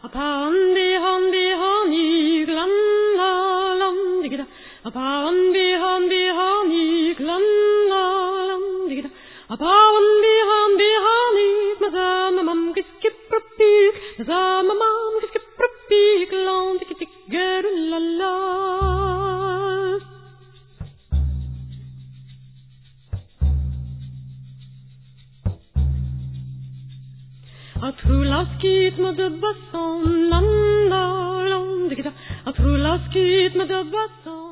Apandi handi hani glan la lam digida. Apandi handi hani glan la lam digida. Apandi handi hani mazama mam giskipropik mazama mam giskipropik lan dikitik la la. Atrulaskit med de basson, nanda, lom, digita. Atrulaskit med de basson.